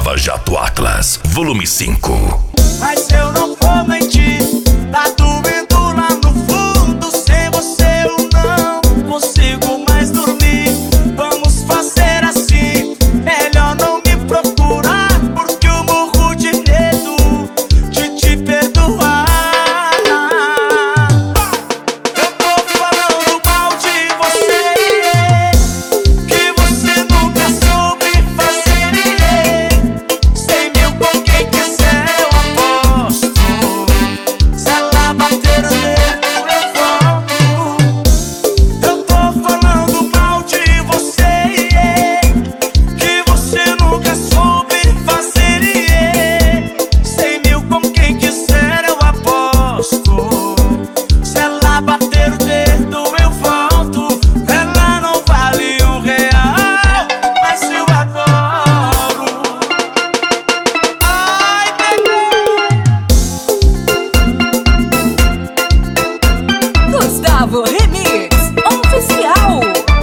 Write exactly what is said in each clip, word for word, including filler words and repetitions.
Lava Jato Atlas, volume cinco. Mas eu não vou mentir, tá doendo lá no fundo. Sem você eu não consigo mais dormir. Vamos fazer assim, melhor não me procurar, porque eu morro de medo de te perdoar. Eu tô falando mal de você, que você nunca soube fazer. Cem mil com quem quiser eu aposto. Se ela bater o dedo eu volto. Eu tô falando mal de você, que você nunca soube fazer. Cem mil com quem quiser eu aposto. Se ela bater o dedo eu volto. Ela não vale um real, mas eu adoro. Ai, bebê. Gustavo Remix Oficial.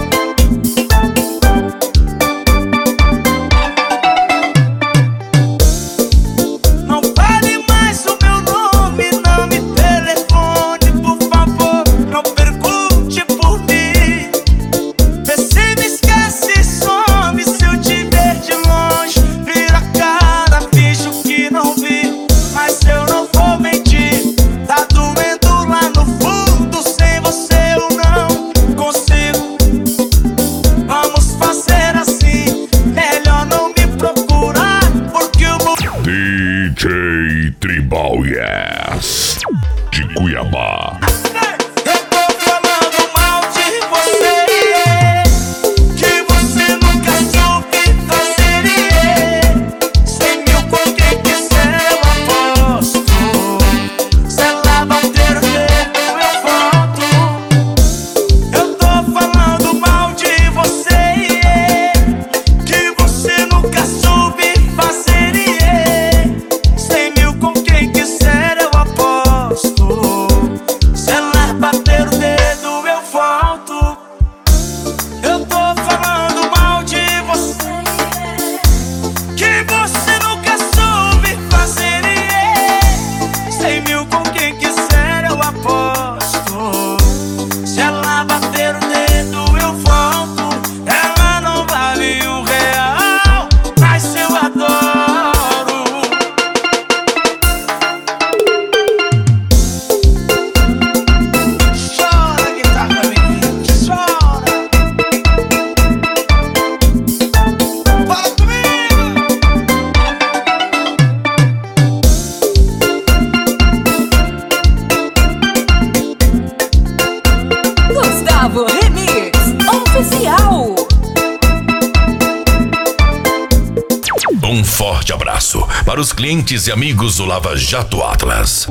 Não fale mais o meu nome, não me telefone, por favor. Não pergunte por mim. Vê se me esquece e some. Se eu te ver de longe, vira a cara, finjo que não vi. Mas eu não vou mentir, tá doendo lá no fundo. Sem você eu não consigo. Vamos fazer assim, melhor não me procurar, porque eu vou. D J Tribal Yes, de Cuiabá. Eu tô falando mal de você, que você nunca soube fazer. Cem mil com quem quiser eu aposto. Se ela bater o dedo eu volto. Eu tô falando mal de você, que você nunca soube fazer. Cem mil com quem quiser eu aposto. Se ela bater o dedo eu volto. Eu tô falando mal de você, que você nunca soube fazer. Cem mil com quem quiser eu aposto. Se ela bater o dedo eu volto. Ela não vale um real, mas eu adoro. Chora, guitarra, menina, chora. Fala comigo. Gustavo Remix Oficial. Um forte abraço para os clientes e amigos do Lava Jato Atlas.